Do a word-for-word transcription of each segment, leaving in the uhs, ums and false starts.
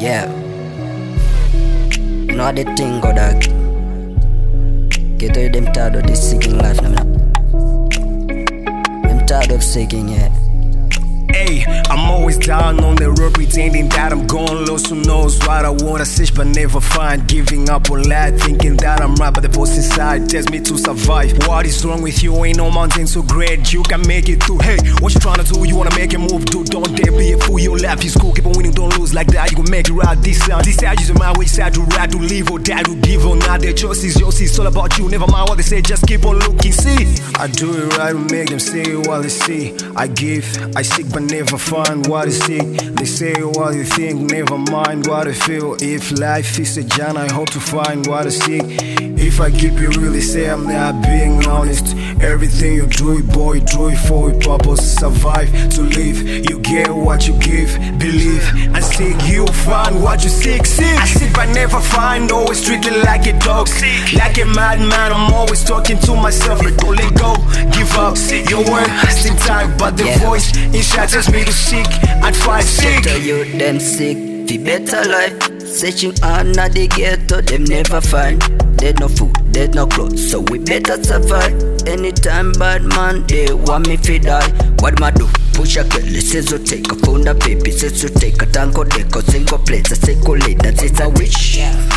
Yeah. You know the thing go dog. Get to them tired of this seeking life now. Them tired of seeking, yeah. Hey, I'm always down on the road pretending that I'm going lost. Who knows what I wanna search but never find. Giving up on life, thinking that I'm right, but the voice inside tells me to survive. What is wrong with you? Ain't no mountain so great you can make it through. Hey, what you tryna do? You wanna make a move, dude? Don't dare be a fool. Your life is cool, keep on winning, don't lose like that. You gon' make it right this time. This side is my way, side to ride, to live or die, to give or not. The choice is yours, it's all about you. Never mind what they say, just keep on looking. See, I do it right, we make them say what they see. I give, I seek, but never find what is seek. They say what you think, never mind what I feel. If life is a journey, I hope to find what I seek. If I keep it real, they say I'm not being honest. Everything you do it, boy, do it for a purpose. Survive, to live, you get what you give. Believe, and seek, you'll find what you seek. Seek, I seek but never find, always treated like a dog. Like a madman, I'm always talking to myself. But don't let go, give up. Your word, still time, but the Yeah. voice inside tells me to seek and find. Seek. Ghetto youth them sick, fi better life. Searching under the ghetto, them never find. There's no food, there's no clothes, so we better survive. Anytime bad man, they want me fi die. What ma do? Push a kill, says to take a phone, a baby says to take a tanko, deco, single plates, a secolate, that's it a wish.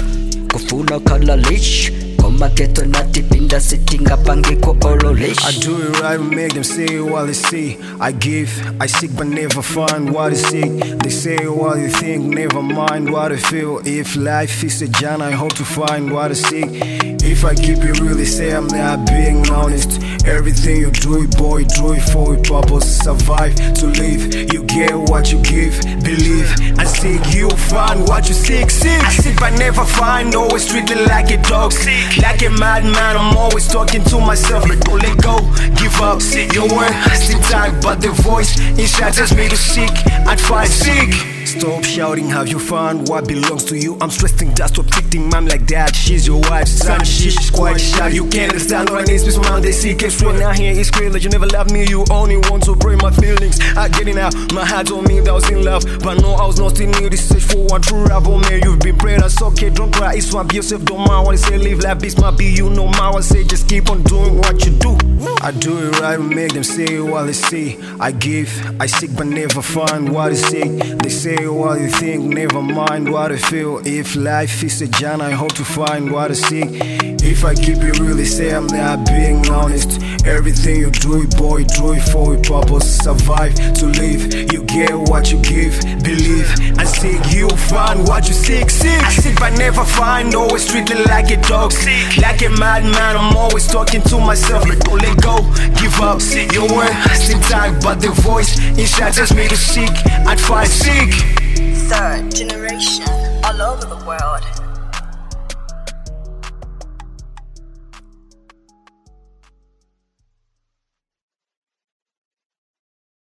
Kufuna kala leash. Koma ghetto nati pinda sitting up and get all leash. I do it right, we make them say what they see. I give, I seek but never find what I seek. They say what you think, never mind what I feel. If life is a journey, I hope to find what I seek. If I keep it real, they say I'm not being honest. Everything you do it, boy, do it for a purpose. Survive, to live, you get what you give. Believe, and seek, you'll find what you seek. Seek, I seek but never find, always treated like a dog. Like a madman, I'm always talking to myself. But don't let go, give up. Your word, still time, but the voice inside tells me to seek and find. Seek. Stop shouting, have you found what belongs to you? I'm stressing that, stop treating mom like that. She's your wife's son, she's quite shy. You can't understand what I need, space mom, they seek it straight. Now here it's clear that you never loved me, you only want to break my feelings. I get it now, my heart told me that I was in love, but no, I was lost in you. This search for one true love, oh man, you've been praying, that's okay, don't cry, it's swap yourself, don't mind what I say, live life, this might be you, no mind what I say, just keep on doing what you do. I do it right, we make them say what they see. I give, I seek but never find what I seek. They say what you think, never mind what I feel. If life is a journey, I hope to find what I seek. If I keep it real, they say I'm not being honest. Everything you do it, boy, do it for a purpose. Survive, to live, you get what you give. Believe, and seek, you'll find what you seek. Seek, I seek but never find, always treated like a dog. Like a madman, I'm always talking to myself. But don't let go, give up. Your word, still time, but the voice inside tells me to seek and find. Seek. Third generation all over the world.